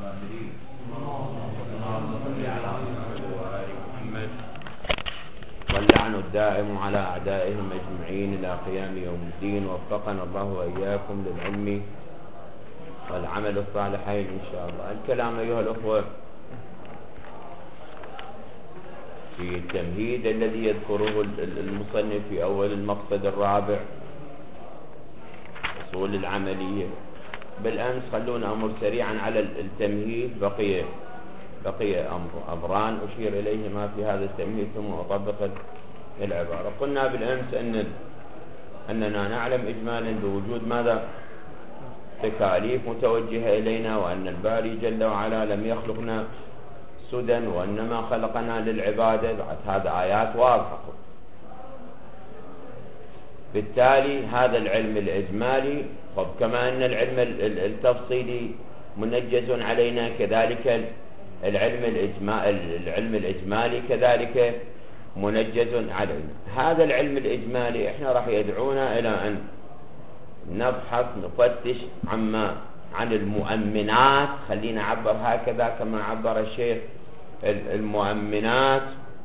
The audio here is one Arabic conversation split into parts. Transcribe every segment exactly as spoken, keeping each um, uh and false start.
واللعن الدائم على أعدائهم أجمعين إلى قيام يوم الدين. وفقنا الله وإياكم للعلم والعمل الصالحين إن شاء الله. الكلام أيها الأخوة في التمهيد الذي يذكره المصنف في أول المقصد الرابع، أصول العملية. بالأمس خلونا أمر سريعا على التمهيد، بقي بقي أمر أمران أشير إليهما في هذا التمهيد ثم أطبق العبارة. قلنا بالأمس أن أننا نعلم إجمالا بوجود ماذا؟ تكاليف متوجهة إلينا، وأن الباري جل وعلا لم يخلقنا سدى وإنما خلقنا للعبادة. بعد هذا آيات واضحة. بالتالي هذا العلم الإجمالي، طب كما أن العلم التفصيلي منجز علينا، كذلك العلم الإجمالي العلم الإجمالي كذلك منجز علينا. هذا العلم الإجمالي احنا راح يدعونا إلى أن نبحث نفتش عما عن المؤمنات، خلينا نعبر هكذا كما عبر الشيخ، المؤمنات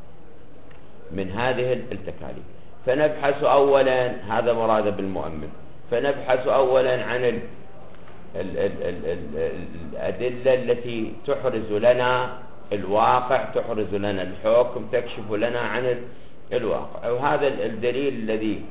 من هذه التكاليف. فنبحث أولا، هذا مراد بالمؤمن، فنبحث أولا عن ال ال ال ال ال الأدلة التي تحرز لنا الواقع، تحرز لنا الحكم، تكشف لنا عن الواقع. وهذا الدليل الذي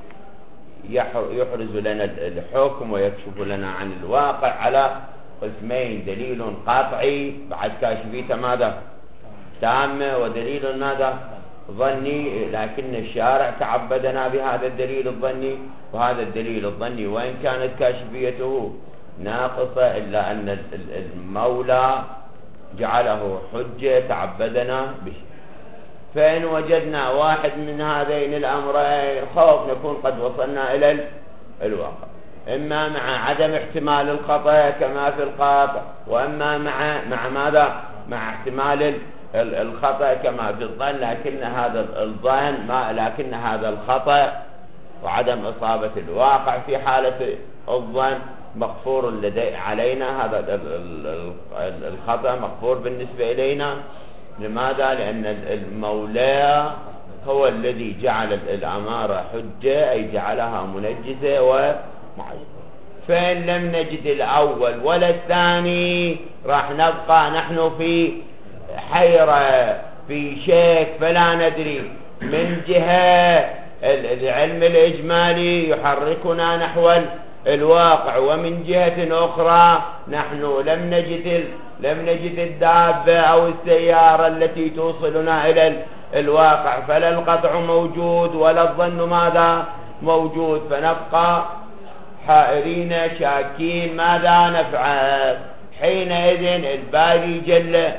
يحرز لنا الحكم ويكشف لنا عن الواقع على قسمين: دليل قاطعي بعد كاشفيته ماذا؟ تامة، ودليل ماذا؟ ظني، لكن الشارع تعبدنا بهذا الدليل الظني. وهذا الدليل الظني وإن كانت كاشفيته ناقصة إلا أن المولى جعله حجة تعبدنا به. فإن وجدنا واحد من هذين الأمرين خوف نكون قد وصلنا إلى الواقع، إما مع عدم احتمال الخطأ كما في القاطع، وإما مع مع ماذا؟ مع احتمال الخطأ كما في الظن، لكن هذا الظن ما لكن هذا الخطأ وعدم إصابة الواقع في حالة الظن مغفور لدي علينا. هذا الخطأ مغفور بالنسبة إلينا. لماذا؟ لأن المولى هو الذي جعل الأمارة حجة، أي جعلها منجزة ومعجزة. فإن لم نجد الأول ولا الثاني راح نبقى نحن في حيرة، في شك، فلا ندري. من جهة العلم الإجمالي يحركنا نحو الواقع، ومن جهة أخرى نحن لم نجد لم نجد الدابة أو السيارة التي توصلنا إلى الواقع، فلا القطع موجود ولا الظن ماذا؟ موجود. فنبقى حائرين شاكين ماذا نفعل. حينئذ الباري جل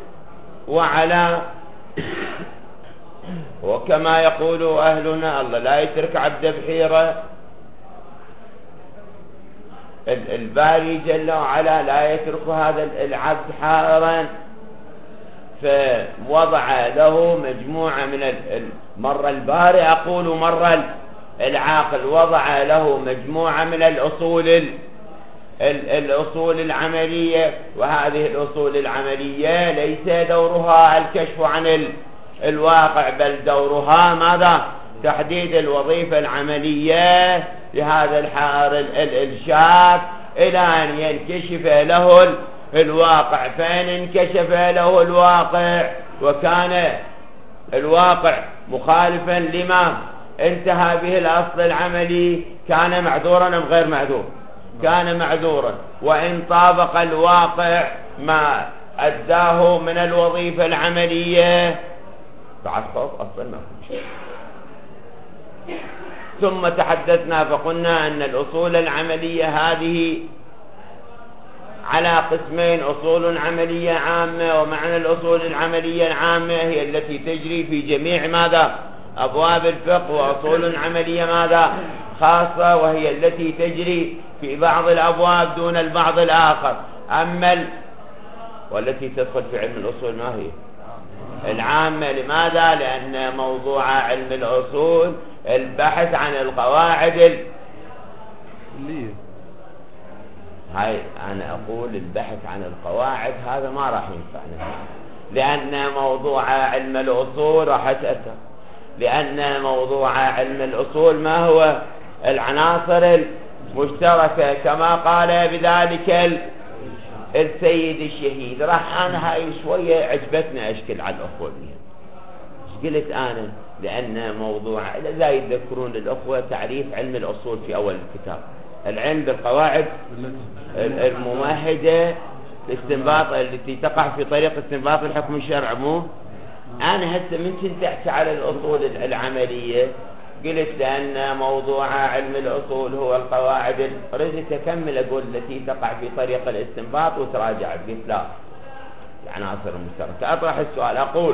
وعلا، وكما يقول أهلنا: الله لا يترك عبد بحيرة. الباري جل وعلا لا يترك هذا العبد حائرا، فوضع له مجموعة من مر الباري أقول مر العاقل وضع له مجموعة من الأصول الأصول العملية. وهذه الأصول العملية ليس دورها الكشف عن الواقع، بل دورها ماذا؟ تحديد الوظيفة العملية لهذا الحائر الشاك إلى أن ينكشف له الواقع. فإن انكشف له الواقع وكان الواقع مخالفا لما انتهى به الأصل العملي كان معذورا أم غير معذور؟ كان معذورا. وإن طابق الواقع ما أداه من الوظيفة العملية بعد خوف أصلا ما فيه. ثم تحدثنا فقلنا أن الأصول العملية هذه على قسمين: أصول عملية عامة، ومعنى الأصول العملية العامة هي التي تجري في جميع ماذا؟ أبواب الفقه. وأصول عملية ماذا؟ خاصة، وهي التي تجري في بعض الأبواب دون البعض الآخر. أما ال... والتي تدخل في علم الأصول ما هي؟ العامة. لماذا؟ لأن موضوع علم الأصول البحث عن القواعد ال... هاي أنا أقول البحث عن القواعد هذا ما راح ينفعنا، لأن موضوع علم الأصول راح أتأثر، لأن موضوع علم الأصول ما هو العناصر المشتركة كما قال بذلك السيد الشهيد. راح أنا هاي شوية عجبتنا أشكل على الأخوة بها. قلت أنا لأن موضوع لا يذكرون الأخوة تعريف علم الأصول في أول الكتاب، العلم بالقواعد الممهدة الاستنباط التي تقع في طريق استنباط الحكم الشرعي. مو أنا هسه من كنت أحكي على الأصول العملية قلت لأن موضوع علم الأصول هو القواعد، ردت أكمل أقول التي تقع في طريق الاستنباط وتراجعت، قلت لا العناصر المشتركة. أطرح السؤال أقول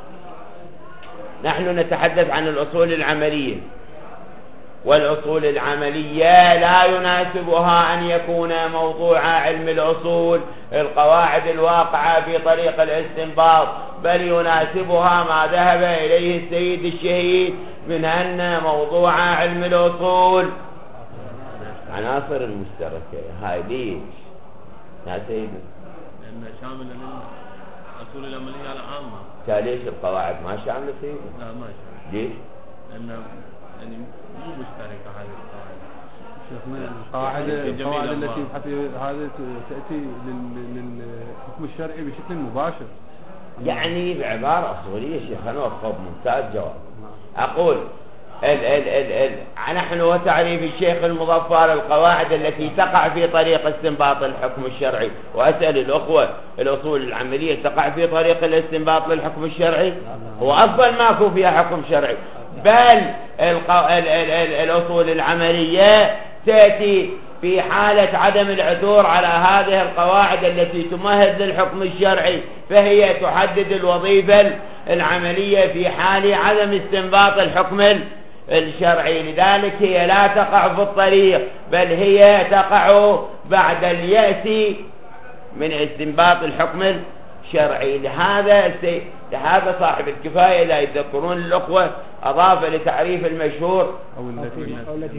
نحن نتحدث عن الأصول العملية، والأصول العملية لا يناسبها أن يكون موضوع علم الأصول القواعد الواقعة في طريق الاستنباط، بل يناسبها ما ذهب إليه السيد الشهيد من أن موضوع علم الأصول عناصر المشتركة. هاي ليش يا سيدي؟ لأنه شامل للأصول العملية العامة. ليش القواعد ما شاملة سيدي؟ لا ما شاملة. ليش؟ لأنه يعني مو مشتركة هذه القواعد. شيخنا القواعد القواعد التي حتى هذه تأتي للحكم الشرعي بشكل مباشر، يعني بعبارة أصولية شيخ أنا وفق ممتاز جواب. أقول ال ال ال ال نحن وتعريف الشيخ المظفر القواعد التي تقع في طريق استنباط الحكم الشرعي، وأسأل الأخوة الأصول العملية تقع في طريق الاستنباط للحكم الشرعي؟ هو أفضل ماكو فيها حكم شرعي، بل القو... ال ال ال الأصول العملية تأتي في حالة عدم العثور على هذه القواعد التي تمهد للحكم الشرعي، فهي تحدد الوظيفة العملية في حال عدم استنباط الحكم الشرعي. لذلك هي لا تقع في الطريق، بل هي تقع بعد اليأس من استنباط الحكم الشرعي. لهذا لهذا صاحب الكفاية لا يذكرون الأخوة أضاف لتعريف المشهور أو التي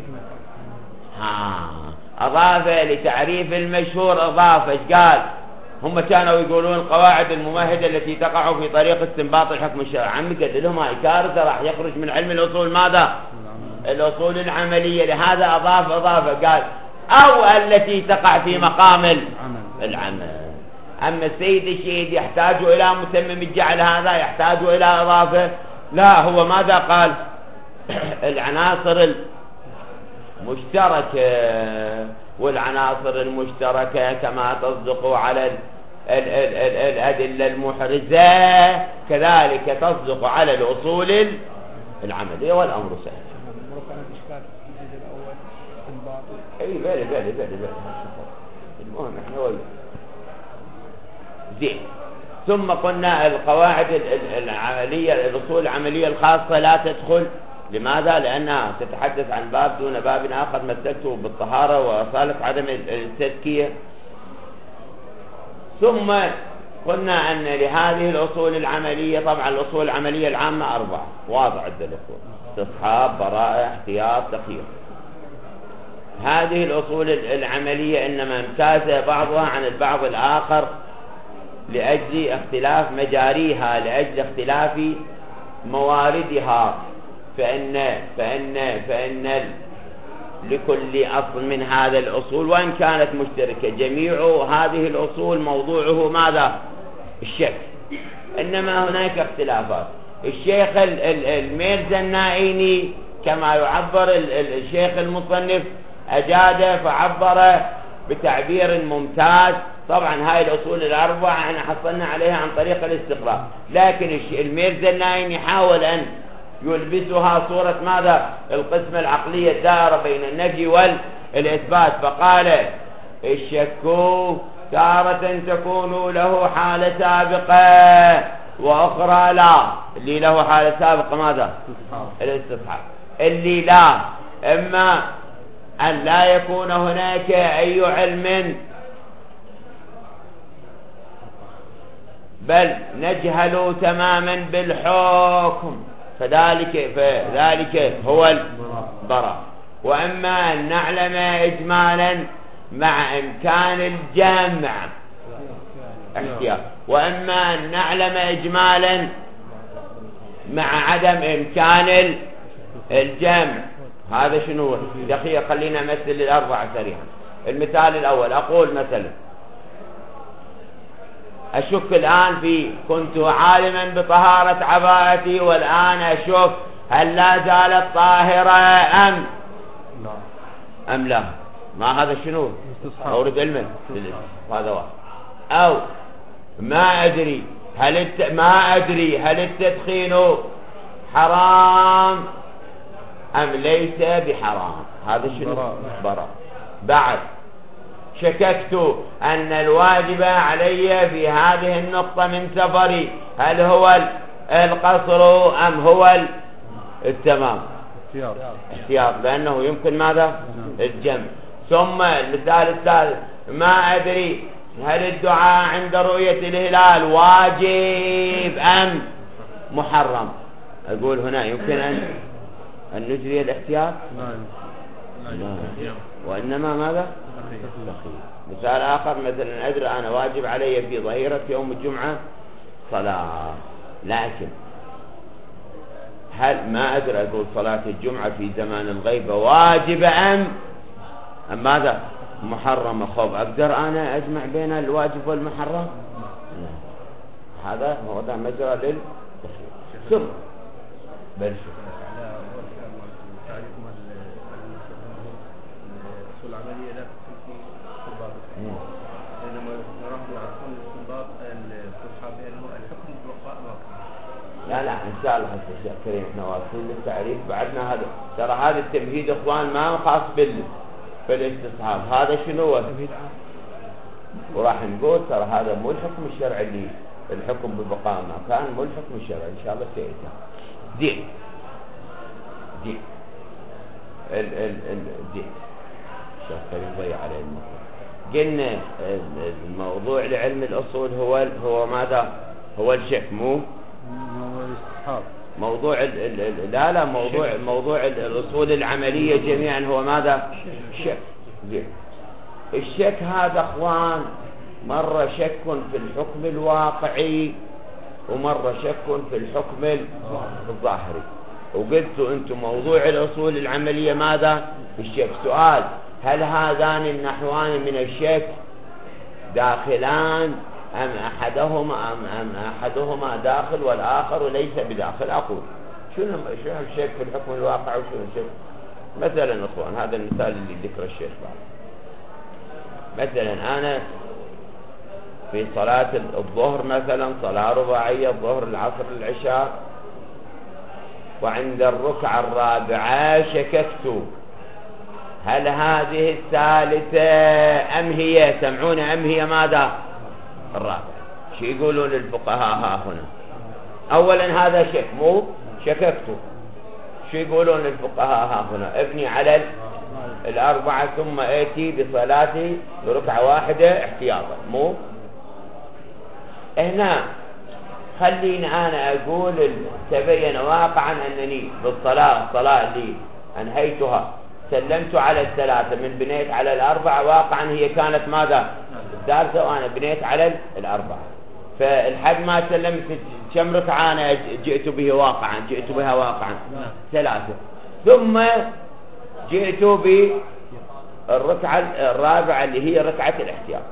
ها أضاف لتعريف المشهور أضاف إيش قال؟ هم كانوا يقولون القواعد الممهدة التي تقع في طريق استنباط الحكم الشرعي. عمي قال لهم هاي كارثة راح يخرج من علم الأصول ماذا؟ الأصول العملية. لهذا أضاف أضاف قال أو التي تقع في مقام العمل. أما السيد الشهيد يحتاج إلى متمم الجعل، هذا يحتاج إلى إضافة. لا هو ماذا قال؟ العناصر المشتركة، والعناصر المشتركة كما تصدق على ال ال ال ال الأدلة المحرزة كذلك تصدق على الأصول العملية، والأمر سهل. اي بالي بالي بالي بالي المهم احنا وين زين. ثم قلنا القواعد العملية الأصول العملية الخاصة لا تدخل. لماذا؟ لأنها تتحدث عن باب دون باب آخر مثلته بالطهارة وأصالة عدم التزكية. ثم قلنا أن لهذه الأصول العملية طبعا الأصول العملية العامة أربعة واضح عند الأخوة: استصحاب، براءة، احتياط، تخيير. هذه الأصول العملية إنما امتاز بعضها عن البعض الآخر لأجل اختلاف مجاريها، لأجل اختلاف مواردها. فإن فإن فإن لكل أصل من هذا الأصول وإن كانت مشتركة جميع هذه الأصول موضوعه ماذا؟ الشك. إنما هناك اختلافات. الشيخ الميرزا النائيني كما يعبر الشيخ المصنف أجاد فعبر بتعبير ممتاز. طبعا هاي الأصول الأربعة احنا حصلنا عليها عن طريق الاستقراء، لكن الميرزا النائيني حاول أن يلبسها صورة ماذا؟ القسمة العقلية الدائرة بين النفي والإثبات، فقال الشك تارة تكون له حالة سابقة وأخرى لا. اللي له حالة سابقة ماذا؟ الاستصحاب. اللي لا إما أن لا يكون هناك أي علم بل نجهل تماما بالحكم فذلك فذلك هو البراء، وأما أن نعلم إجمالا مع إمكان الجمع احتياط، وإما أن نعلم إجمالا مع عدم إمكان الجمع. هذا شنو دقيقة؟ خلينا نمثل الأربعة سريعا. المثال الأول أقول مثلا أشك الآن في كنت عالما بطهارة عباءتي والآن أشك هل لا زالت طاهرة أم أم لا. ما هذا شنو؟ أورد علما هذا واحد. أو ما أدري هل الت... ما أدري هل التدخين حرام أم ليس بحرام. هذا شنو؟ براء. بعد شككت أن الواجب علي في هذه النقطة من سفري هل هو القصر أم هو التمام. احتياط لأنه يمكن ماذا؟ الجمع. ثم المثال الثالث ما أدري هل الدعاء عند رؤية الهلال واجب أم محرم. أقول هنا يمكن أن أن نجري الاحتياط لا. وإنما ماذا؟ مثال آخر مثلا أدري أنا واجب علي في ظهيرة يوم الجمعة صلاة، لكن هل ما أدري أقول صلاة الجمعة في زمان الغيبة واجب أم أم ماذا؟ محرم. خب أقدر أنا أجمع بين الواجب والمحرم؟ هذا هو ده مجرى للتخيير. ثم بل شو العملية لا تكفي استنباط، بينما نراه عن الاستنباط الفصحى بأنه الحكم بوقاء واقع. لا لا إن شاء الله حتى الشيخ كريم احنا واصلين للتعريف بعدنا. هذا ترى هذا التمهيد إخوان ما خاص بال في الاستصحاب. هذا شنو هو؟ وراح نقول ترى هذا مو الحكم الشرعي اللي الحكم ببقاء ما كان، مو الحكم الشرعي إن شاء الله سيأتي. دين دين ال ال ال دين الشيخ كريم ضيع عليه الموضوع. قلنا الموضوع لعلم الأصول هو هو ماذا؟ هو الشك مو موضوع ال ال لا لا موضوع موضوع الأصول العملية جميعا هو ماذا؟ الشك. زين الشك هذا اخوان مرة شك في الحكم الواقعي ومرة شك في الحكم الظاهري. وقلتوا انتم موضوع الأصول العملية ماذا؟ الشك. سؤال هل هذان النحوان من الشك داخلان أم أحدهما أم, أم أحدهما داخل والآخر ليس بداخل؟ أقول شنو شنو الشك في الحكم الواقع وشنو الشك؟ مثلا اخوان هذا المثال اللي ذكر الشيخ بعد. مثلا أنا في صلاة الظهر مثلا صلاة رباعية الظهر العصر العشاء، وعند الركعة الرابعة شككت هل هذه الثالثة أم هي؟ سمعون أم هي ماذا؟ الرابعة. شو يقولون الفقهاء ها هنا؟ أولا هذا شك مو شككت. شو يقولون الفقهاء ها هنا؟ ابني على الأربعة ثم آتي بصلاتي بركعة واحدة احتياطا. مو هنا خليني أنا أقول تبين واقعا أنني بالصلاة الصلاة اللي أنهيتها سلمت على الثلاثة من بنيت على الأربعة، واقعا هي كانت ماذا؟ الثالثة وأنا بنيت على الأربعة. فالحد ما سلمت كم ركعة أنا جئت به واقعا؟ جئت بها واقعا ثلاثة. ثم جئت بالركعة الرابعة اللي هي ركعة الاحتياط.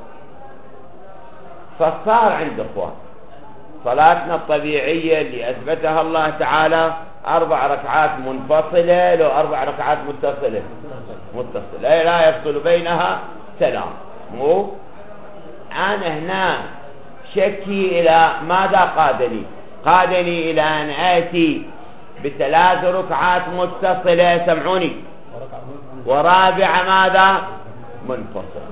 فصار عند اخوان صلاتنا الطبيعية اللي أثبتها الله تعالى أربع ركعات منفصلة لو أربع ركعات متصلة متصلة لا يفصل بينها سلام. مو أنا هنا شكي إلى ماذا قادني؟ قادني إلى أن آتي بثلاث ركعات متصلة سمعوني ورابع ماذا؟ منفصل.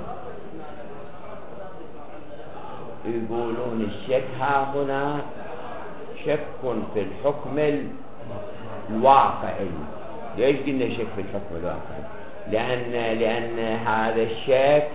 يقولون الشك ها هنا شك في الحكم الواقعي. ليش قلنا شك في الحكم الواقعي؟ لأن لأن هذا الشك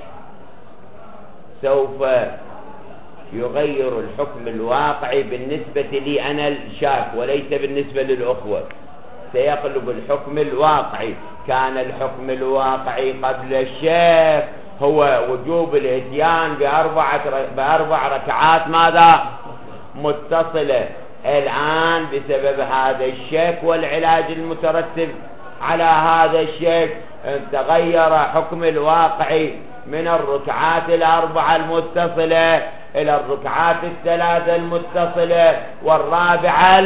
سوف يغير الحكم الواقعي بالنسبة لي أنا الشاك وليس بالنسبة للأخوة. سيقلب الحكم الواقعي. كان الحكم الواقعي قبل الشك هو وجوب الاتيان بأربعة بأربع ركعات ماذا متصلة. الآن بسبب هذا الشك والعلاج المترتب على هذا الشك تغير حكم الواقع من الركعات الأربعة المتصلة إلى الركعات الثلاثة المتصلة والرابعة.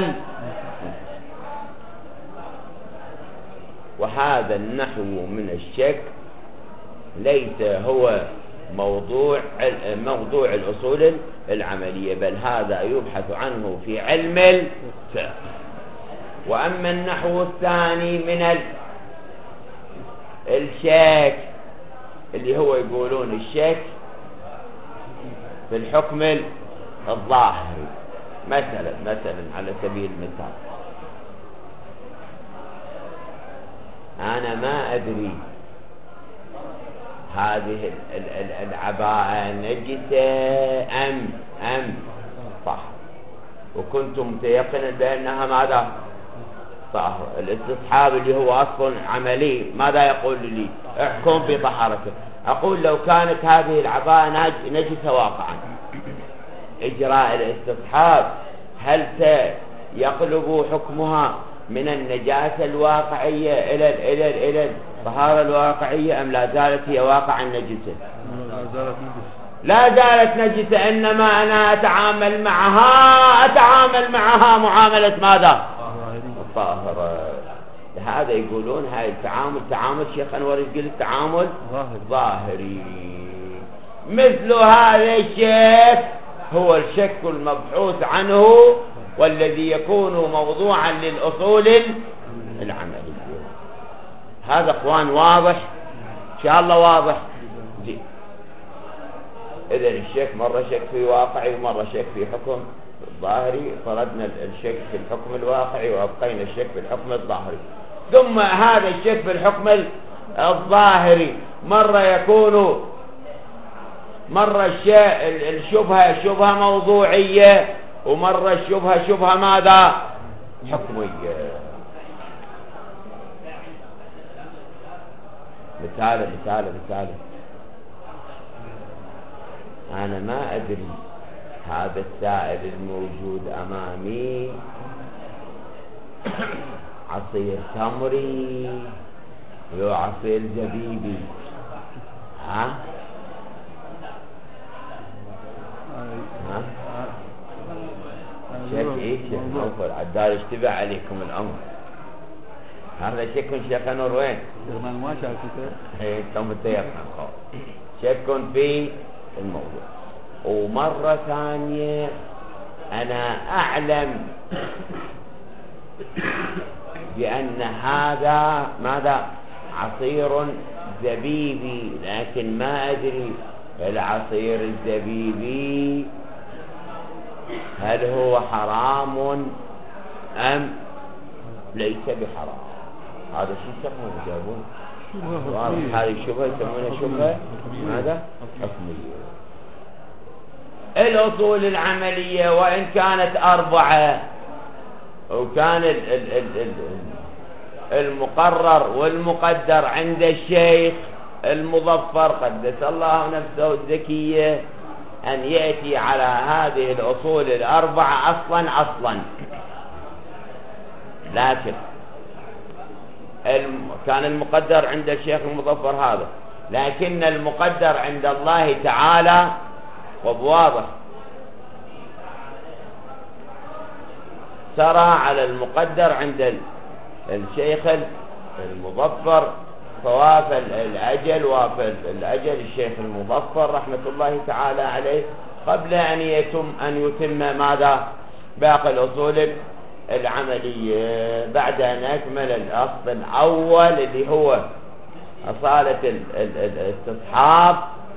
وهذا النحو من الشك ليس هو موضوع موضوع الأصول العملية، بل هذا يبحث عنه في علم الفقه. وأما النحو الثاني من الشك اللي هو يقولون الشك في الحكم الظاهري، مثلا مثلا على سبيل المثال أنا ما أدري هذه العباءة نجسة أم أم صح، وكنت متيقنا بأنها ماذا طاهرة. الاستصحاب اللي هو أصل عملي ماذا يقول لي؟ احكم بطهارته. أقول لو كانت هذه العباءة نجسة واقعا، إجراء الاستصحاب هل سيقلب حكمها من النجاسة الواقعية إلى إلى إلى الطهارة الواقعية أم لا زالت هي واقعا نجسة؟ لا زالت نجسة، إنما أنا أتعامل معها أتعامل معها معاملة ماذا؟ الطاهرة. هذا يقولون هاي التعامل تعامل شيخ أنور يقول التعامل ظاهري. مثل هذا الشك هو الشك المبحوث عنه والذي يكون موضوعا للأصول العملية. هذا اخوان واضح ان شاء الله واضح. زين، اذا الشك مرة شك في واقعي ومرة شك في حكم ظاهري، طردنا الشك في الحكم الواقعي وابقينا الشك في الحكم الظاهري. ثم هذا الشك في الحكم الظاهري مرة يكون مرة الشبهة شبهة موضوعية، ومرة الشبهة شبهة ماذا حكمية. مثال مثال مثال أنا ما أدري هذا السائل الموجود أمامي عصير تمري لو عصير زبيبي، ها ها شك ايش نوفل عدال اشتبع عليكم الامر. هذا شك شيخ نور وين؟ ما شاكته ايه انتم متيقن شك في الموضوع. ومرة ثانية انا اعلم بان هذا ماذا عصير زبيبي، لكن ما ادري العصير الزبيبي هل هو حرام ام ليس بحرام. هذا شيء يسمونه جابون هذه الشبهة يسمونها شبهة ماذا حكمية. الأصول العملية وإن كانت أربعة، وكان ال ال ال ال المقرر والمقدر عند الشيخ المظفر قدس الله نفسه الزكية أن يأتي على هذه الأصول الأربعة أصلا أصلا، لكن كان المقدر عند الشيخ المظفر هذا، لكن المقدر عند الله تعالى وبواضح سرى على المقدر عند الشيخ المظفر فوافى الأجل وافى الأجل الشيخ المظفر رحمة الله تعالى عليه قبل أن يتم أن يتم ماذا باقي الأصول العملية، بعد أن أكمل الأصل الأول اللي هو أصالة الاستصحاب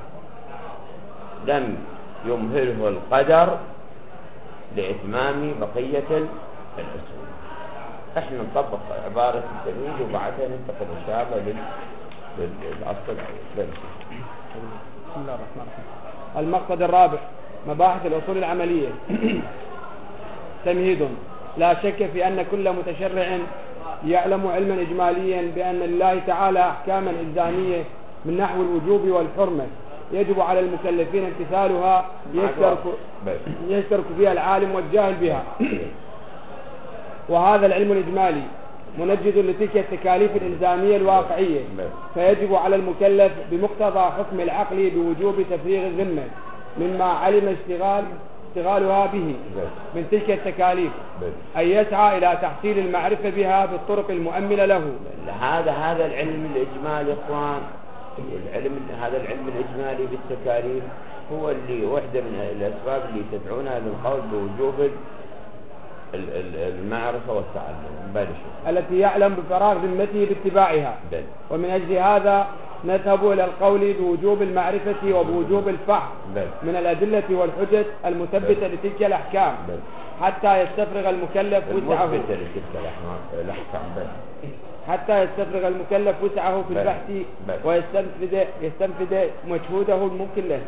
لم يمهله القدر لإتمام بقية الأصول. احنا نطبق عبارة التلميذ وبعدها ننتقل إن شاء الله للأصل الأول. بسم الله الرحمن الرحيم. المقصد الرابع مباحث الأصول العملية. تمهيد. لا شك في أن كل متشرع يعلم علما إجماليا بأن لله تعالى أحكاما إلزامية من نحو الوجوب والحرمة يجب على المكلفين امتثالها يشترك, يشترك فيها العالم والجاهل بها. وهذا العلم الإجمالي منجز لتلك التكاليف الإلزامية الواقعية، فيجب على المكلف بمقتضى حكم العقل بوجوب تفريغ الذمة مما علم اشتغال اشتغالها به من تلك التكاليف، أن يسعى إلى تحصيل المعرفة بها بالطرق المؤمنة له. هذا هذا العلم الإجمالي إخوان، العلم هذا العلم الإجمالي بالتكاليف هو اللي واحدة من الأسباب اللي تدعونا للقول بوجوب المعرفة والتعلم بل التي يعلم بفراغ ذمته باتباعها بل. ومن أجل هذا نذهب إلى القول بوجوب المعرفة وبوجوب الفحص من الأدلة والحجج المثبتة لتلك الأحكام بل. حتى يستفرغ المكلف وسعه حتى يستفرغ المكلف وسعه في البحث ويستنفذ يستنفذ مجهوده الممكن له.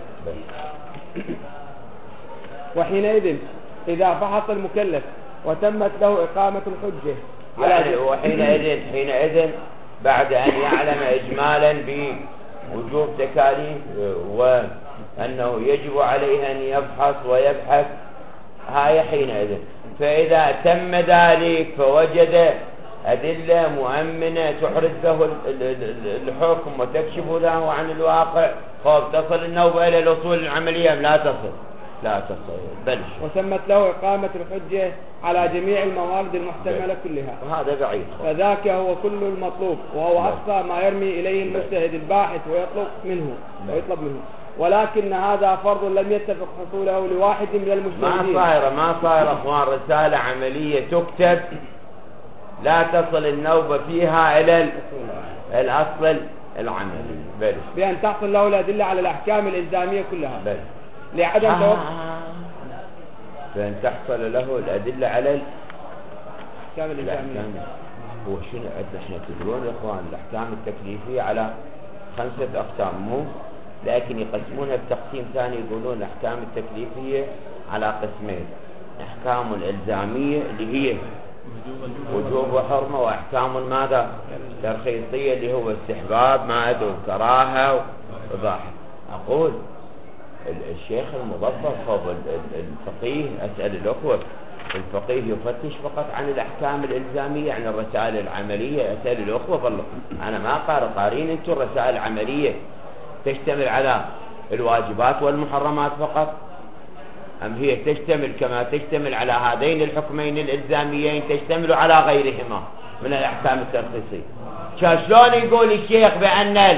وحينئذ إذا فحص المكلف وتمت له إقامة الحجة يعني وحينئذ حينئذ بعد أن يعلم إجمالا بوجوب تكاليف وأنه يجب عليه أن يفحص ويبحث هاي حينئذ، فإذا تم ذلك فوجد أدلة مؤمنة تحرز له الحكم وتكشف له عن الواقع، خب تصل النوبة إلى الأصول العملية لا تصل لا تصل بل وتمت له إقامة الحجة على جميع الموارد المحتملة كلها، وهذا بعيد. فذاك هو كل المطلوب، وهو أقصى ما يرمي إليه المجتهد الباحث ويطلب منه ويطلب منه، ولكن هذا فرض لم يتفق حصوله لواحد من المجتهدين. ما صايرة ما صايرة أخوان رسالة عملية تكتب لا تصل النوبة فيها إلى الأصل العملي بل بأن تحصل له الأدلة على الأحكام الإلزامية كلها بل لعدم آه توقف بأن تحصل له الأدلة على الأحكام الإلزامية. هو شنو احنا تدرون يا اخوان الأحكام التكليفية على خمسة أقسام، مو لكن يقسمونها بتقسيم ثاني، يقولون الأحكام التكليفية على قسمين: أحكام الإلزامية اللي هي وجوب وحرمة، وأحكام ماذا ترخيصية اللي هو استحباب ماذا وكراهة وإباحة. أقول الشيخ المظفر فضل الفقيه أسأل الأخوة، الفقيه يفتش فقط عن الأحكام الإلزامية عن الرسائل العملية. أسأل الأخوة والله أنا ما قارئ قارين أنتم الرسائل العملية تشتمل على الواجبات والمحرمات فقط، أم هي تشتمل كما تشتمل على هذين الحكمين الإلزاميين تشتمل على غيرهما من الأحكام الترخيصية؟ شلون يقول الشيخ بأن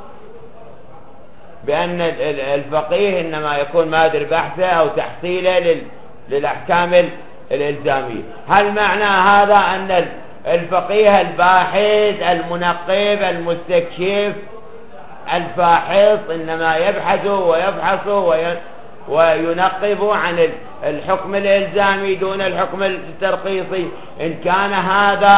بأن الفقيه إنما يكون مادر بحثه أو تحصيله للأحكام الإلزامية؟ هل معنى هذا أن الفقيه الباحث المنقب المستكشف الفاحص إنما يبحث ويفحص وينقب عن الحكم الإلزامي دون الحكم الترخيصي؟ إن كان هذا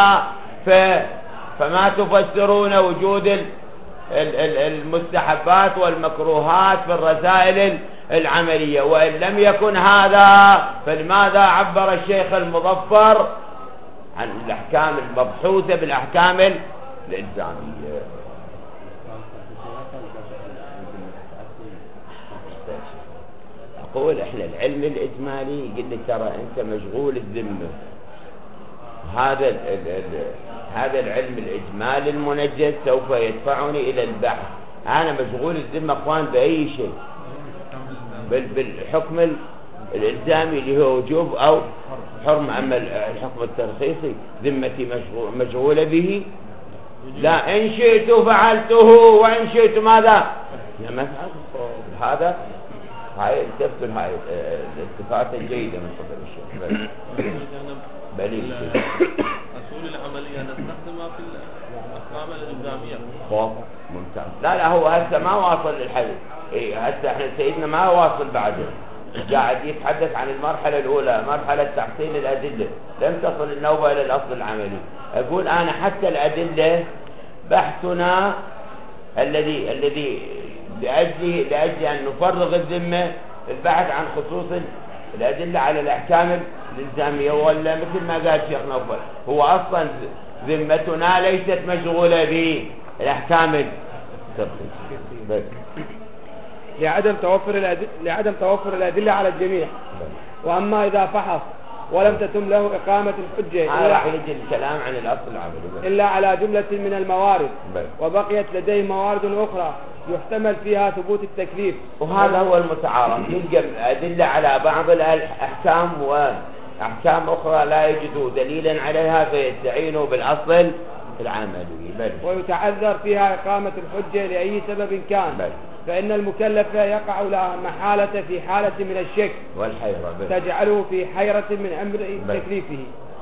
فما تفسرون وجود المستحبات والمكروهات في الرسائل العملية؟ وإن لم يكن هذا فلماذا عبر الشيخ المظفر عن الأحكام المبحوثة بالأحكام الإلزامية؟ أقول إحنا العلم الإجمالي يقول لي ترى أنت مشغول الذمة، هذا ال ال ال هذا العلم الإجمالي المنجز سوف يدفعني إلى البحث. أنا مشغول الذمة أخوان بأي شيء، بالحكم الإلزامي اللي هو وجوب أو حرم، أما الحكم الترخيصي ذمتي مشغولة به. لا إن شئت فعلته وإن شئت ماذا ما فعلت. هذا هاي التفتل هاي الالتفاتة الجيدة من قبل الشيخ بليل أصول العملية نستخدمها في الأحكام الإلزامية. خوف ممتاز. لا لا هو هسه ما واصل للحل. إيه هسه احنا سيدنا ما واصل بعده، قاعد يتحدث عن المرحلة الأولى مرحلة تحصيل الأدلة، لم تصل النوبة إلى الأصل العملي. أقول أنا حتى الأدلة بحثنا الذي الذي لأجل لأجل أن نفرغ الذمة البحث عن خصوص الأدلة على الأحكام الإلزامية، ولا مثل ما قال الشيخ نوفل هو أصلا ذمتنا ليست مشغولة بالأحكام بس لعدم توفر الأدلة لعدم توفر الأدلة على الجميع. وأما إذا فحص ولم تتم له إقامة الحجة هذا راح يجي الكلام عن الأصل العملي إلا على جملة من الموارد بس. وبقيت لديه موارد أخرى يحتمل فيها ثبوت التكليف، وهذا هو المتعارف، يلقى أدلة على بعض الأحكام وأحكام أخرى لا يجدوا دليلا عليها فيستعينوا بالأصل العملي بل. ويتعذر فيها إقامة الحجة لأي سبب كان بل. فإن المكلف يقع له محالة في حالة من الشك والحيرة بل. تجعله في حيرة من أمر بل. تكليفه.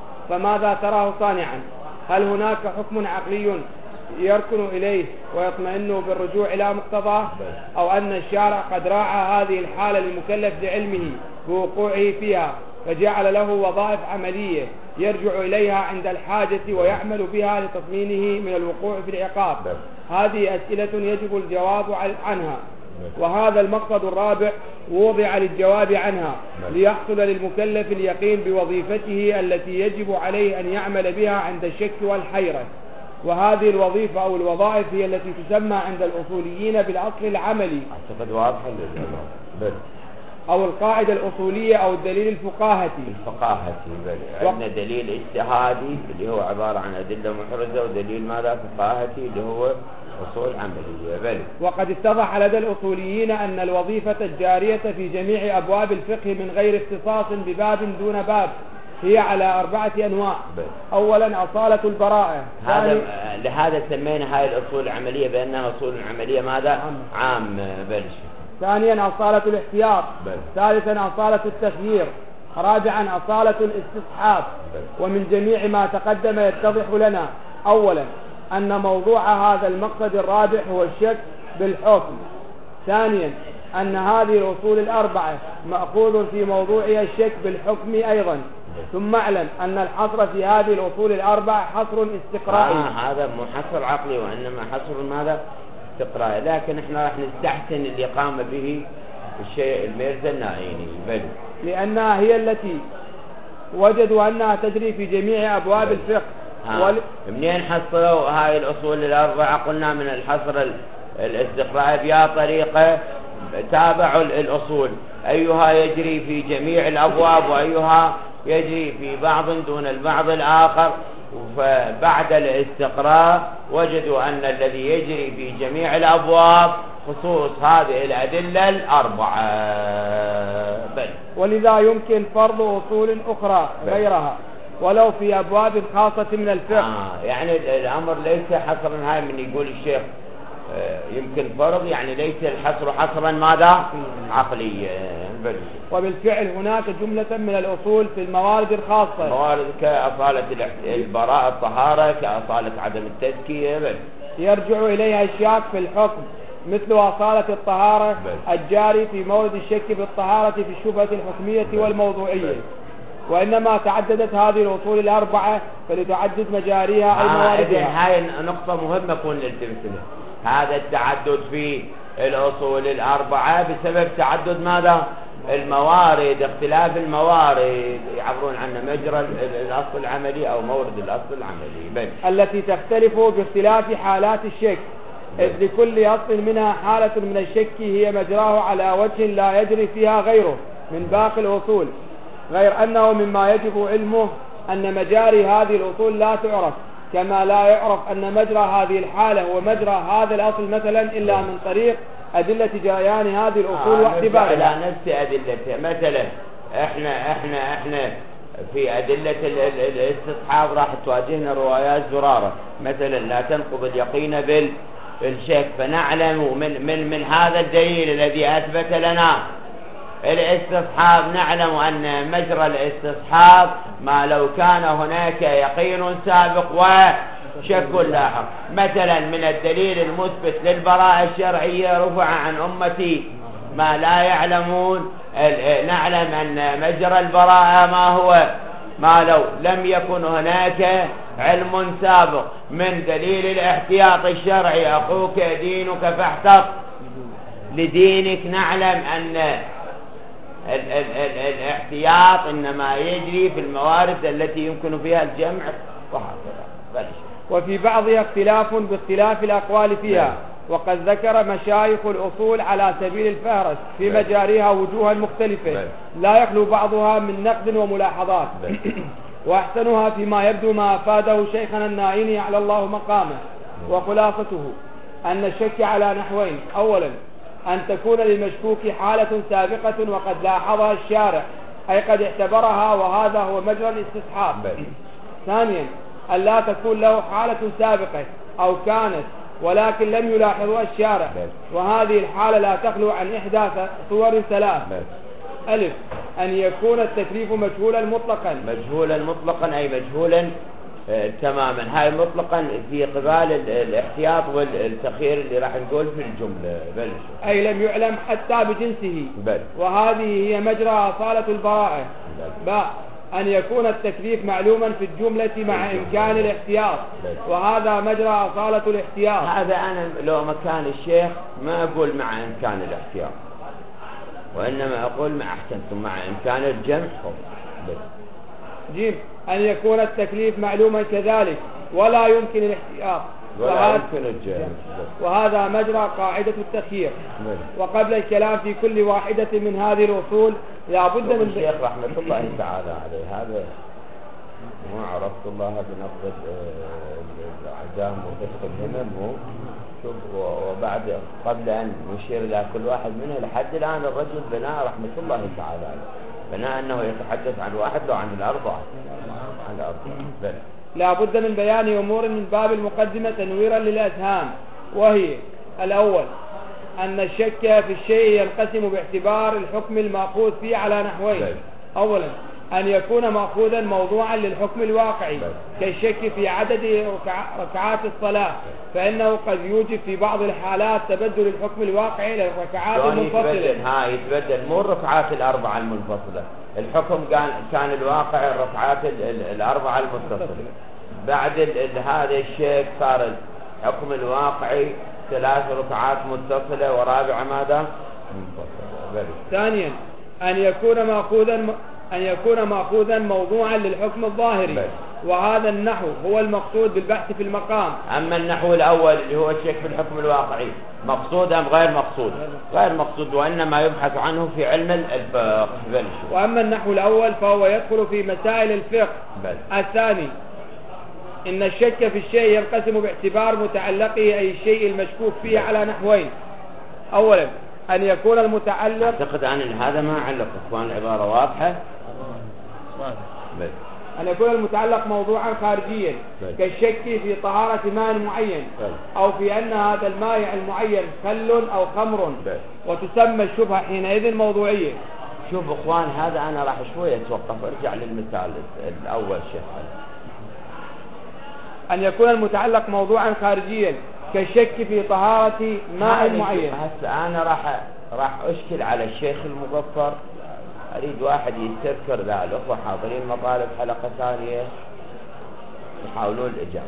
فماذا تراه صانعا؟ هل هناك حكم عقلي يركن إليه ويطمئن بالرجوع إلى مقتضاه، أو أن الشارع قد راعى هذه الحالة للمكلف لعلمه بوقوعه فيها فجعل له وظائف عملية يرجع إليها عند الحاجة ويعمل بها لتطمينه من الوقوع في العقاب؟ هذه أسئلة يجب الجواب عنها، وهذا المقصد الرابع وضع للجواب عنها ليحصل للمكلف اليقين بوظيفته التي يجب عليه أن يعمل بها عند الشك والحيرة. وهذه الوظيفة أو الوظائف هي التي تسمى عند الأصوليين بالأصل العملي أعتقد واضحة بل. أو القاعدة الأصولية أو الدليل الفقاهتي. الفقاهتي بل. عندنا دليل اجتهادي اللي هو عبارة عن أدلة محرزة، ودليل ماذا فقاهتي اللي هو أصول عملية بل. وقد اتضح لدى الأصوليين أن الوظيفة الجارية في جميع أبواب الفقه من غير اختصاص بباب دون باب هي على أربعة أنواع. بل. أولا أصالة البراءة، هذا لهذا سمينا هاي الأصول العملية بأنها أصول عملية ماذا عام بل. ثانيا أصالة الاحتياط، ثالثا أصالة التخيير، رابعا أصالة الاستصحاب. ومن جميع ما تقدم يتضح لنا أولا أن موضوع هذا المقصد الرابع هو الشك بالحكم. ثانيا أن هذه الأصول الأربعة مأخوذ في موضوعها الشك بالحكم أيضا. ثم اعلم أن الحصر في هذه الأصول الأربعة حصر استقرائي. آه هذا مو حصر عقلي وإنما حصر ماذا استقرائي، لكن احنا راح نستحسن اللي قام به الشيء الميرزا النائيني بل. لأنها هي التي وجدوا أنها تجري في جميع أبواب الفقه. آه. وال... منين حصلوا هاي الأصول الأربعة؟ قلنا من الحصر الاستقرائي بيا طريقة تابعوا الأصول أيها يجري في جميع الأبواب وأيها يجري في بعض دون البعض الآخر. فبعد الاستقراء وجدوا أن الذي يجري في جميع الأبواب خصوص هذه الأدلة الأربعة بل. ولذا يمكن فرض أصول أخرى غيرها ولو في أبواب خاصة من الفقه. آه يعني الأمر ليس حصرا، هاي من يقول الشيخ آه يمكن فرض، يعني ليس الحصر حصرا ماذا عقليا بل. وبالفعل هناك جملة من الأصول في الموارد الخاصة، موارد كأصالة البراءة الطهارة، كأصالة عدم التزكية بل. يرجع إليها الشاك في الحكم مثل أصالة الطهارة بل. الجاري في مورد الشك بالطهارة في الشبهة الحكمية بل. والموضوعية بل. وإنما تعددت هذه الأصول الأربعة فلتعدد مجاريها أي مواردها. هاي نقطة مهمة كون نلتمس لها، هذا التعدد في الأصول الأربعة بسبب تعدد ماذا الموارد، اختلاف الموارد يعبرون عنه مجرى الأصل العملي أو مورد الأصل العملي بل. التي تختلف باختلاف حالات الشك، إذ لكل أصل منها حالة من الشك هي مجراه على وجه لا يجري فيها غيره من باقي الأصول، غير أنه مما يجب علمه أن مجاري هذه الأصول لا تعرف، كما لا يعرف أن مجرى هذه الحالة ومجرى هذا الأصل مثلا إلا من طريق أدلة جريان هذه الأصول آه واعتبارها. على نفس أدلتها، مثلا إحنا إحنا إحنا في أدلة الاستصحاب راح تواجهنا روايات زرارة مثلا لا تنقض اليقين بالشك، فنعلم من من من هذا الدليل الذي أثبت لنا الاستصحاب نعلم أن مجرى الاستصحاب ما لو كان هناك يقين سابق وشك لاحق. مثلا من الدليل المثبت للبراءة الشرعية رفع عن أمتي ما لا يعلمون، نعلم أن مجرى البراءة ما هو ما لو لم يكن هناك علم سابق. من دليل الاحتياط الشرعي أخوك دينك فاحتط لدينك، نعلم أن ال ال ال الاحتياط إنما يجري في الموارد التي يمكن فيها الجمع وهكذا. وفي بعضها اختلاف باختلاف الأقوال فيها، وقد ذكر مشايخ الأصول على سبيل الفهرس في مجاريها وجوها مختلفة لا يخلو بعضها من نقد وملاحظات. وأحسنها فيما يبدو ما أفاده شيخنا النائني على الله مقامه، وخلاصته أن الشك على نحوين: أولا أن تكون للمشكوك حالة سابقة وقد لاحظها الشارع أي قد اعتبرها وهذا هو مجرى الاستصحاب. ثانيا أن لا تكون له حالة سابقة أو كانت ولكن لم يلاحظها الشارع، وهذه الحالة لا تخلو عن إحدى صور ثلاث: ألف أن يكون التكليف مجهولا مطلقا. مجهولا مطلقا أي مجهولا آه تماما. هاي مطلقا في قبال الاحتياط والتخيير اللي راح نقول في الجملة بل. أي لم يعلم حتى بجنسه بل. وهذه هي مجرى أصالة البراءة. باء أن يكون التكليف معلوما في الجملة مع إمكان الاحتياط، وهذا مجرى أصالة الاحتياط. هذا أنا لو مكان الشيخ ما أقول مع إمكان الاحتياط، وإنما أقول مع أحسنتم مع إمكان الجمع. جيم أن يكون التكليف معلوما كذلك ولا يمكن الاحتياط، ولا يمكن الجمع، وهذا مجرى قاعدة التخيير. وقبل الكلام في كل واحدة من هذه الأصول لا بد من الشيخ رحمة الله تعالى عليه هذا ما عرفت الله بنقض العزام وفسق الهمم. شوف وبعد قبل أن نشير إلى كل واحد منه لحد الآن الرجل بناء رحمة الله تعالى بناء أنه يتحدث عن واحد لو عن الأربعة عن الأربعة. لا بد من بيان أمور من باب المقدمة تنويرا للأذهان، وهي: الأول أن الشك في الشيء ينقسم باعتبار الحكم المأخوذ فيه على نحوين. أولا أن يكون مأخوذا موضوعا للحكم الواقعي كالشك في عدد ركعات الصلاة، فإنه قد يوجب في بعض الحالات تبدل الحكم الواقعي للركعات المنفصلة. ها يتبدل مو الركعات الأربعة المنفصلة، الحكم كان كان الواقع الركعات الأربعة المتصلة. بعد هذا الشيء صار الحكم الواقعي ثلاث ركعات متصلة ورابعة ماذا؟ منفصلة. ثانيا أن يكون مأخوذا أن يكون مأخوذا موضوعا للحكم الظاهري بل. وهذا النحو هو المقصود بالبحث في المقام. أما النحو الأول اللي هو الشك في الحكم الواقعي مقصود أم غير مقصود؟ غير مقصود، وإنما يبحث عنه في علم الفقه. وأما النحو الأول فهو يدخل في مسائل الفقه بل. الثاني إن الشك في الشيء ينقسم باعتبار متعلقه أي الشيء المشكوك فيه بل. على نحوين. أولا أن يكون المتعلق أعتقد أن هذا ما علق إخوان العبارة واضحة بل. أن يكون المتعلق موضوعا خارجيا بل. كالشك في طهارة ماء معين بل. أو في أن هذا الماء المعين خل أو خمر بل. وتسمى الشبهة حينئذ موضوعية. شوف إخوان هذا أنا راح شوية أتوقف أرجع للمثال الأول شيخ. أن يكون المتعلق موضوعا خارجيا كالشك في طهارة ماء معين. هسه أنا راح راح أشكل على الشيخ المغفر، أريد واحد يستذكر ذا الأخوة حاضرين مطالب حلقة ثانية يحاولون الإجابة.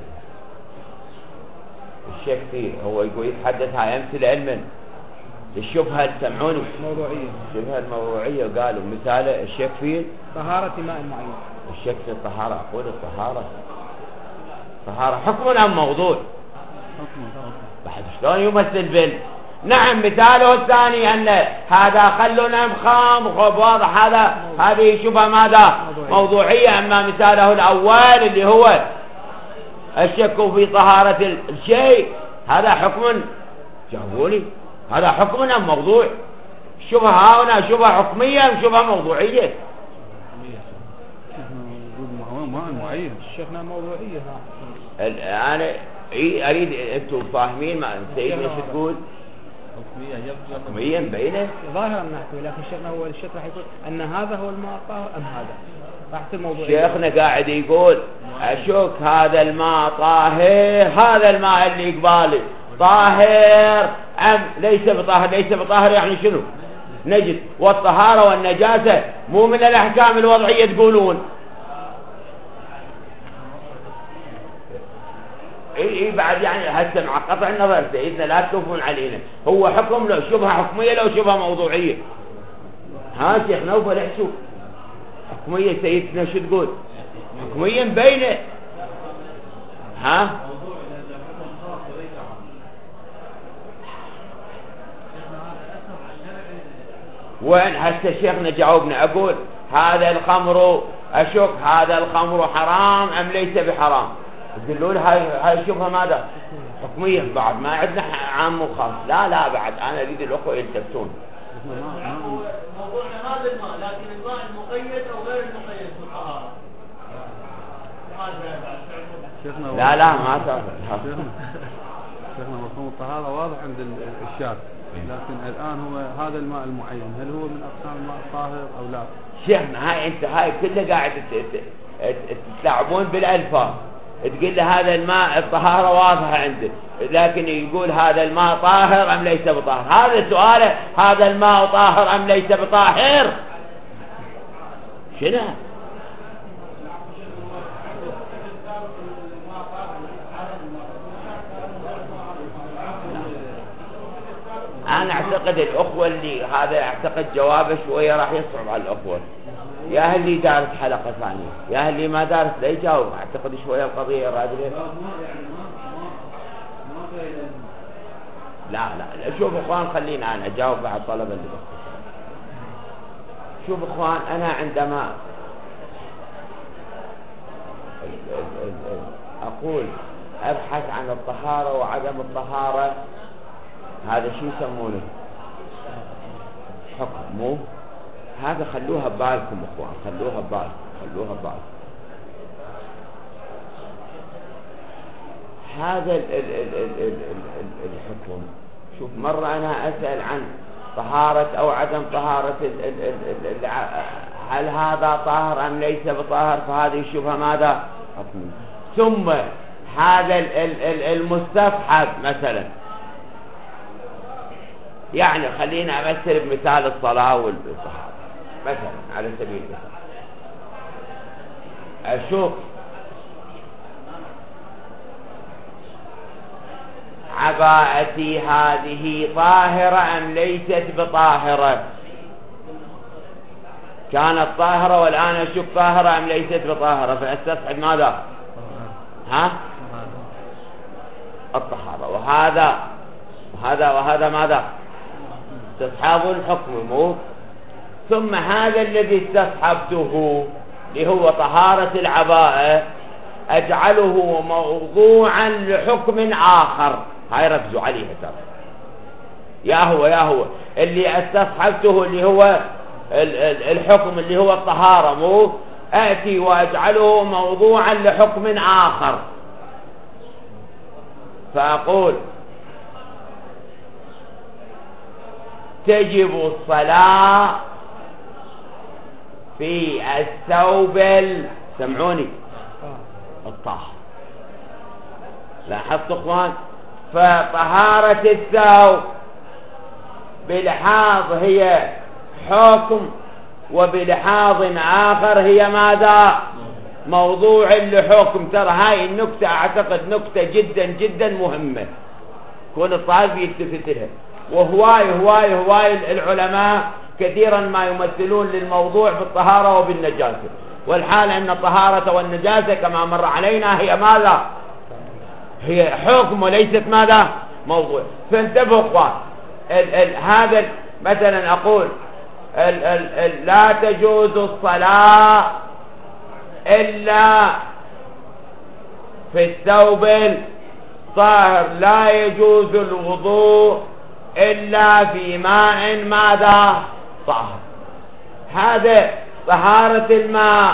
الشيخ فيه هو يقول يتحدث هاي أمثلة علما الشبهة تسمعوني موضوعية الشبهة الموضوعية قالوا مثاله الشيخ فيه طهارة ماء معين. الشيخ في الطهارة أقول الطهارة طهارة حكم أم موضوع؟ بعد شلون يمثل بال نعم مثاله الثاني أن هذا خل أم خام واضح هذا هذه شبهة ماذا موضوعية. أما مثاله الأول اللي هو الشك في طهارة الشيء هذا حكم جاوبوني هذا حكم أم موضوع؟ الشبهة هنا شبهة حكمية أم شبهة موضوعية؟ معين شيخنا موضوعية. أنا أريد أنتم فاهمين ما سيدنا شو تقول حكميا بينه ظاهرا نحكي، لكن شيخنا هو الشيخ راح يقول أن هذا هو الماء طاهر أم هذا راح تصير موضوعية. شيخنا قاعد يقول أشك هذا الماء طاهر هذا الماء اللي قبالي طاهر أم ليس بطاهر. ليس بطاهر يعني شنو؟ نجس. والطهارة والنجاسة مو من الأحكام الوضعية تقولون. اي بعد يعني هسه مع قطع النظر سيدنا لا تكفون علينا هو حكم لو شبهه حكميه لو شبهه موضوعيه. ها شيخ نوفل احسوا حكميه سيدنا شو تقول؟ حكميا بينه ها وين هسه شيخنا جاوبنا. أقول هذا الخمر أشك هذا الخمر حرام أم ليس بحرام؟ تقولوا لي هاي هاي شبهة ماذا؟ حكمية بعد ما عندنا عام وخاص. لا لا بعد أنا أريد الأخوة يلتفتون. موضوعنا هذا الماء، لكن الماء المقيد أو غير المقيد في الطهارة. لا لا ما صار. شيخنا مفهوم الطهارة واضح عند الشارع، لكن الآن هو هذا الماء المعين هل هو من أقسام الماء الطاهر أو لا؟ شيخنا هاي أنت هاي كلها قاعد تلعبون بالألفاظ. تقول له هذا الماء الطهارة واضحة عندك، لكن يقول هذا الماء طاهر أم ليس بطاهر. هذا سؤاله هذا الماء طاهر أم ليس بطاهر. شنو؟ أنا أعتقد الأخوة اللي هذا أعتقد جوابه شوية راح يصعب على الأخوة. يا اللي دارت حلقة ثانية، يا اللي ما دارت لا يجاوب. أعتقد شوية القضية راجلة. لا لا شوف إخوان خلينا أنا أجاوب بعد طلبة اللي بس. شوف إخوان أنا عندما أقول أبحث عن الطهارة وعدم الطهارة، هذا شو يسمونه؟ حكم. مو هذا خلوها ببالكم اخوان، خلوها ببالكم خلوها ببالكم. هذا ال ال ال ال ال ال ال الحكم. شوف مرة أنا أسأل عن طهارة أو عدم طهارة ال ال ال ال هل هذا طاهر أم ليس بطاهر، فهذه الشبهة ماذا؟ حكم. ثم هذا ال ال ال المستصحب مثلا، يعني خلينا أمثل بمثال الصلاة والطهارة مثلا على سبيل المثال. أشوف عباءتي هذه طاهرة أم ليست بطاهرة؟ كانت طاهرة والآن أشوف طاهرة أم ليست بطاهرة، فأستصحب ماذا؟ ها؟ الطهارة. وهذا وهذا وهذا ماذا؟ استصحاب الحكم. مو ثم هذا الذي استصحبته اللي هو طهارة العباءة أجعله موضوعا لحكم آخر. هاي ركزوا عليها ترى. يا هو يا هو اللي استصحبته اللي هو الحكم اللي هو الطهارة، مو آتي وأجعله موضوعا لحكم آخر. فأقول تجب الصلاة في الثوب سمعوني الطاهر. لاحظت اخوان؟ فطهارة الثوب بلحاظ هي حكم، وبلحاظ آخر هي ماذا؟ موضوع لحكم. ترى هاي النكتة أعتقد نكتة جدا جدا مهمة، كون الطالب يلتفت لها. وهواي هواي هواي العلماء كثيرا ما يمثلون للموضوع بالطهارة وبالنجاسة، والحال أن الطهارة والنجاسة كما مر علينا هي ماذا؟ هي حكم وليست ماذا؟ موضوع. فانتبهوا اخوان، هذا مثلا أقول ال ال ال لا تجوز الصلاة إلا في الثوب الطاهر، لا يجوز الوضوء إلا في ماء ماذا؟ طاهر. هذا طهارة الماء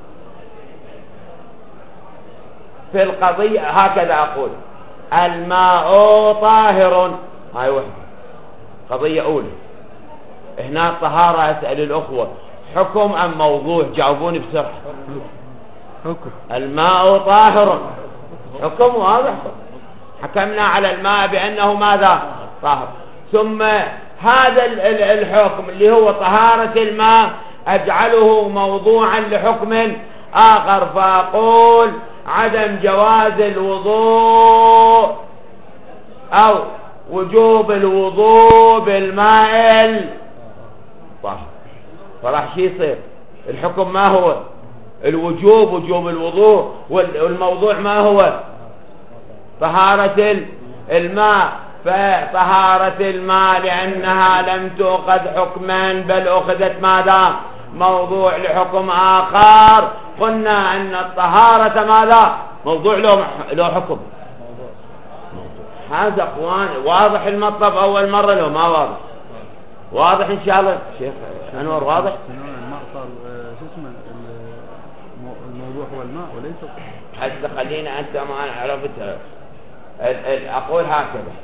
في القضية. هكذا أقول الماء طاهر، هاي وحدة قضية أولى. هنا الطهارة أسأل الأخوة حكم أم موضوع؟ جاوبوني بسرعة. حكم. الماء طاهر حكم واضح، حكمنا على الماء بأنه ماذا؟ طاهر. ثم هذا الحكم اللي هو طهارة الماء أجعله موضوعا لحكم آخر، فأقول عدم جواز الوضوء أو وجوب الوضوء بالماء الطاهر. فراح شي يصير الحكم ما هو؟ الوجوب، وجوب الوضوء، والموضوع ما هو؟ طهارة الماء. فطهارة الماء لأنها لم تؤخذ حكما بل أخذت ماذا؟ موضوع لحكم آخر. قلنا أن الطهارة ماذا؟ موضوع له له حكم. هذا اخوان واضح المطلب اول مرة لو ما واضح؟ واضح ان شاء الله شيخ انور واضح؟ الماء صار شو اسمه الموضوع هو الماء وليس. هسه خلينا انت ما عرفتها. اقول هكذا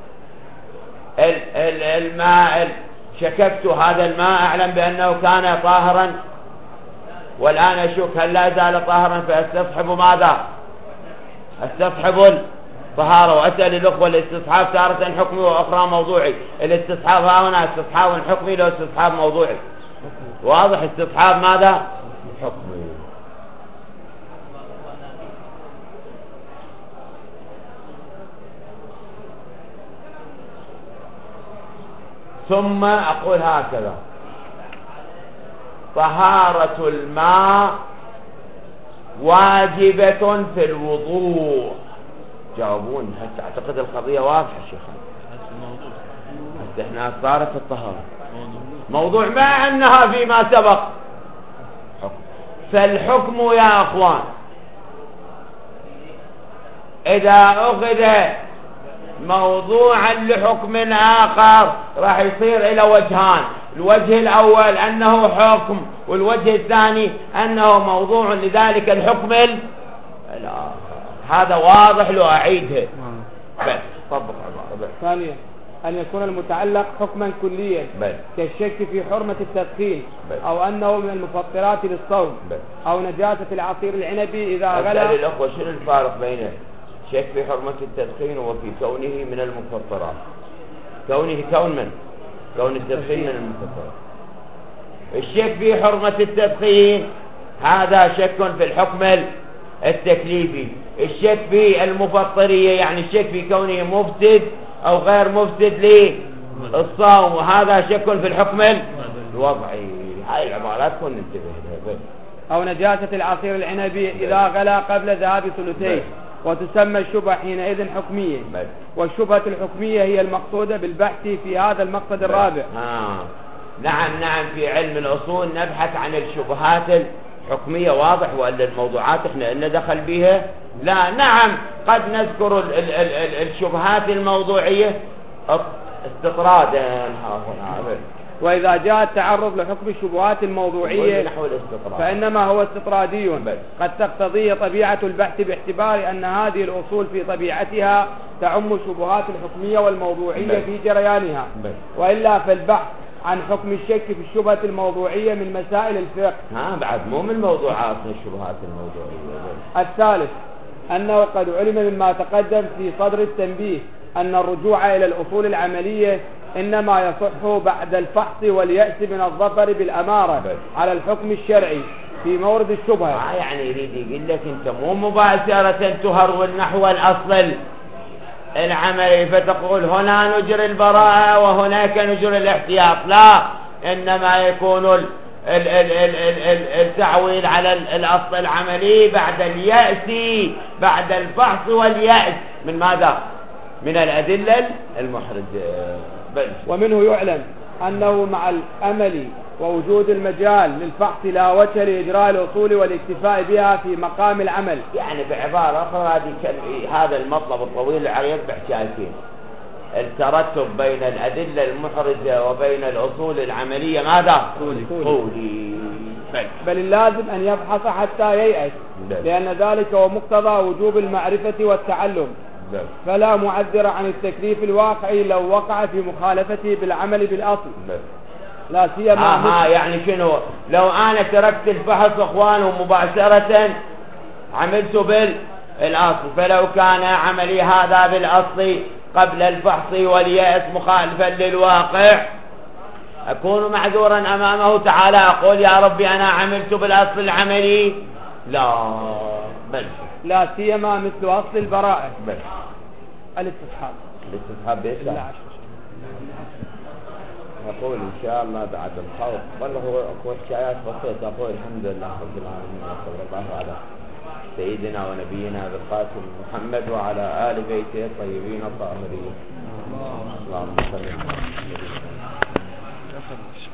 الماء شككت هذا الماء اعلم بانه كان طاهرا والان اشك هل لا زال طاهرا فاستصحب ماذا؟ استصحب طهارة. وأسأل الأخوة الاستصحاب تارة حكمي وأخرى موضوعي. الاستصحاب هنا استصحاب حكمي لو استصحاب موضوعي. واضح؟ استصحاب ماذا؟ حكمي. ثم أقول هكذا طهارة الماء واجبة في الوضوء. جاوبون حتى اعتقد القضية واضحة شيخ. حتى احنا صارت الطهارة موضوع ما انها فيما سبق حكم. فالحكم يا اخوان اذا اخذ موضوعا لحكم اخر راح يصير الى وجهان. الوجه الاول انه حكم والوجه الثاني انه موضوع لذلك الحكم الاخر. هذا واضح لو أعيده بس طبق عبارة. ثانيا أن يكون المتعلق حكما كليا بل. كالشك في حرمة التدخين بل. أو أنه من المفطرات للصوم بل. أو نجاسة العصير العنبي إذا غلى. غلى. الأخوة شنو الفارق بين شك في حرمة التدخين وفي كونه من المفطرات؟ كونه كون من؟ كون التدخين من المفطرات. الشك في حرمة التدخين هذا شك في الحكم التكليفي. الشك في المفطرية يعني الشك في كونه مفسد أو غير مفسد للصوم وهذا شك في الحكم الوضعي. هاي العبارات كن ننتبه لها. أو نجاسة العصير العنبي إذا غلى قبل ذهاب ثلثيه وتسمى الشبهة حينئذ حكمية. بل. والشبهة الحكمية هي المقصودة بالبحث في هذا المقصد الرابع. آه. نعم نعم في علم الأصول نبحث عن الشبهات حكمية. واضح؟ وأن الموضوعات احنا إن دخل بها لا. نعم قد نذكر ال ال ال ال الشبهات الموضوعية استطرادا. وإذا جاء التعرض لحكم الشبهات الموضوعية فإنما هو استطرادي قد تقتضي طبيعة البحث باعتبار أن هذه الأصول في طبيعتها تعم الشبهات الحكمية والموضوعية في جريانها. وإلا فالبحث عن حكم الشك في الشبهة الموضوعية من مسائل الفقه. ها بعد مو من موضوعات الشبهات الموضوعية. الثالث أنه قد علم مما تقدم في صدر التنبيه أن الرجوع إلى الأصول العملية إنما يصح بعد الفحص واليأس من الظفر بالأمارة بل. على الحكم الشرعي في مورد الشبهة. آه يعني يريد يقول لك أنت مو مباشرة تهرول نحو الأصل العملي فتقول هنا نجري البراءة وهناك نجري الاحتياط. لا، إنما يكون ال ال ال ال ال التعويل على الأصل العملي بعد اليأس بعد الفحص واليأس من ماذا؟ من الأدلة المحرجة. ومنه يعلم أنه مع الأمل ووجود المجال للفحص لا وجه لإجراء الأصول والاكتفاء بها في مقام العمل. يعني بعبارة أخرى هذا المطلب الطويل العريض بحكايتين: الترتب بين الأدلة المحرجة وبين الأصول العملية ماذا؟ طولي, طولي. بل. بل اللازم أن يبحث حتى ييأس بل. لأن ذلك هو مقتضى وجوب المعرفة والتعلم بل. فلا معذر عن التكليف الواقعي لو وقع في مخالفته بالعمل بالأصل بل. لا سيما آه يعني شنو؟ لو أنا تركت البحث أخوان ومباشرة عملت بالأصل، فلو كان عملي هذا بالأصل قبل الفحص واليأس مخالفا للواقع أكون معذورا أمامه تعالى أقول يا ربي أنا عملت بالأصل العملي؟ لا بل لا سيما مثل أصل البراءة بل الاستصحاب. الاستصحاب بيش أقول إن شاء الله بعد الخوف والله هو أكو حكايات بسيطة. أقول الحمد لله رب العالمين وصلى الله على سيدنا ونبينا بالقاسم محمد وعلى آل بيته الطيبين الطاهرين. اللهم صل على محمد.